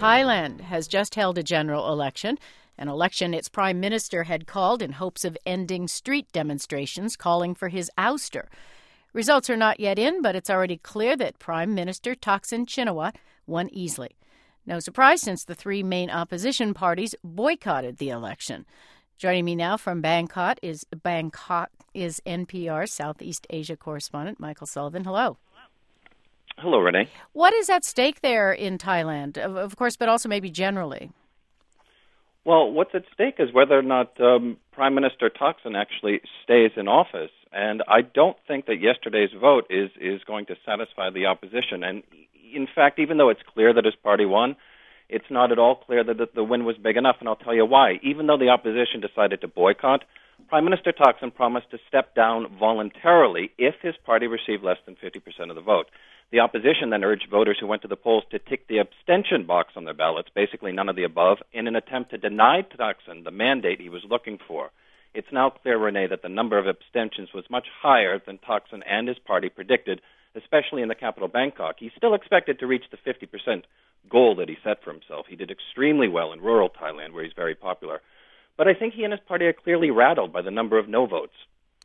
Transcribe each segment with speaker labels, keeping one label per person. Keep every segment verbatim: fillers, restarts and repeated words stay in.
Speaker 1: Thailand has just held a general election, an election its prime minister had called in hopes of ending street demonstrations calling for his ouster. Results are not yet in, but it's already clear that Prime Minister Thaksin Shinawatra won easily. No surprise, since the three main opposition parties boycotted the election. Joining me now from Bangkok is Bangkok is N P R Southeast Asia correspondent Michael Sullivan. Hello.
Speaker 2: Hello, Renee.
Speaker 1: What is at stake there in Thailand, of, of course, but also maybe generally?
Speaker 2: Well, what's at stake is whether or not um, Prime Minister Thaksin actually stays in office. And I don't think that yesterday's vote is, is going to satisfy the opposition. And in fact, even though it's clear that his party won, it's not at all clear that the, the win was big enough, and I'll tell you why. Even though the opposition decided to boycott, Prime Minister Thaksin promised to step down voluntarily if his party received less than fifty percent of the vote. The opposition then urged voters who went to the polls to tick the abstention box on their ballots, basically none of the above, in an attempt to deny Thaksin the mandate he was looking for. It's now clear, Renee, that the number of abstentions was much higher than Thaksin and his party predicted, especially in the capital, Bangkok. He still expected to reach the fifty percent goal that he set for himself. He did extremely well in rural Thailand, where he's very popular. But I think he and his party are clearly rattled by the number of no votes.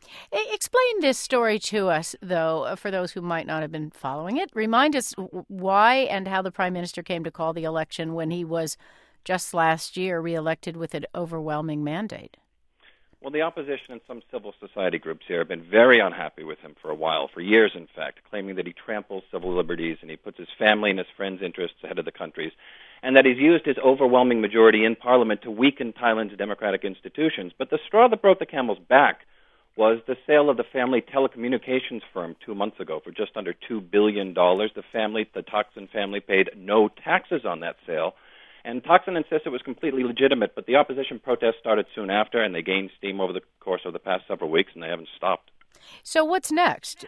Speaker 1: Explain this story to us, though, for those who might not have been following it. Remind us why and how the Prime Minister came to call the election when he was just last year reelected with an overwhelming mandate.
Speaker 2: Well, the opposition and some civil society groups here have been very unhappy with him for a while, for years, in fact, claiming that he tramples civil liberties and he puts his family and his friends' interests ahead of the country's, and that he's used his overwhelming majority in Parliament to weaken Thailand's democratic institutions. But the straw that broke the camel's back was the sale of the family telecommunications firm two months ago for just under two billion dollars. The family, the Thaksin family, paid no taxes on that sale. And Thaksin insists it was completely legitimate, but the opposition protests started soon after, and they gained steam over the course of the past several weeks, and they haven't stopped.
Speaker 1: So what's next?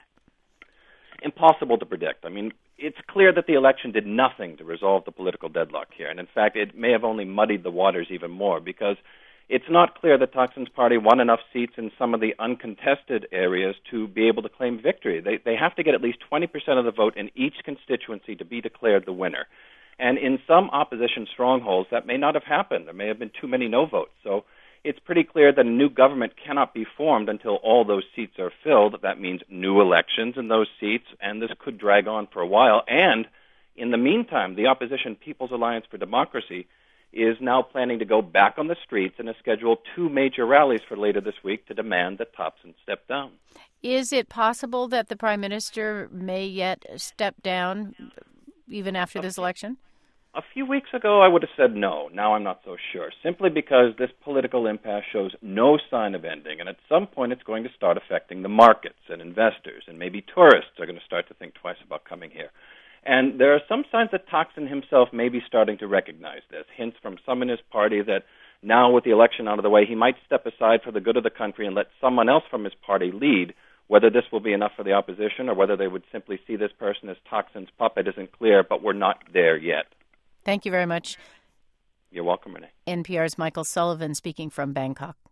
Speaker 2: Impossible to predict. I mean, it's clear that the election did nothing to resolve the political deadlock here, and in fact, it may have only muddied the waters even more, because it's not clear that Thaksin's party won enough seats in some of the uncontested areas to be able to claim victory. They, they have to get at least twenty percent of the vote in each constituency to be declared the winner. And in some opposition strongholds, that may not have happened. There may have been too many no votes. So it's pretty clear that a new government cannot be formed until all those seats are filled. That means new elections in those seats, and this could drag on for a while. And in the meantime, the opposition People's Alliance for Democracy is now planning to go back on the streets and has scheduled two major rallies for later this week to demand that Thaksin step down.
Speaker 1: Is it possible that the Prime Minister may yet step down even after this election?
Speaker 2: A few weeks ago, I would have said no. Now I'm not so sure, simply because this political impasse shows no sign of ending, and at some point it's going to start affecting the markets and investors, and maybe tourists are going to start to think twice about coming here. And there are some signs that Thaksin himself may be starting to recognize this, hints from some in his party that now with the election out of the way, he might step aside for the good of the country and let someone else from his party lead. Whether this will be enough for the opposition or whether they would simply see this person as Thaksin's puppet isn't clear, but we're not there yet.
Speaker 1: Thank you very much.
Speaker 2: You're welcome, Renee.
Speaker 1: N P R's Michael Sullivan speaking from Bangkok.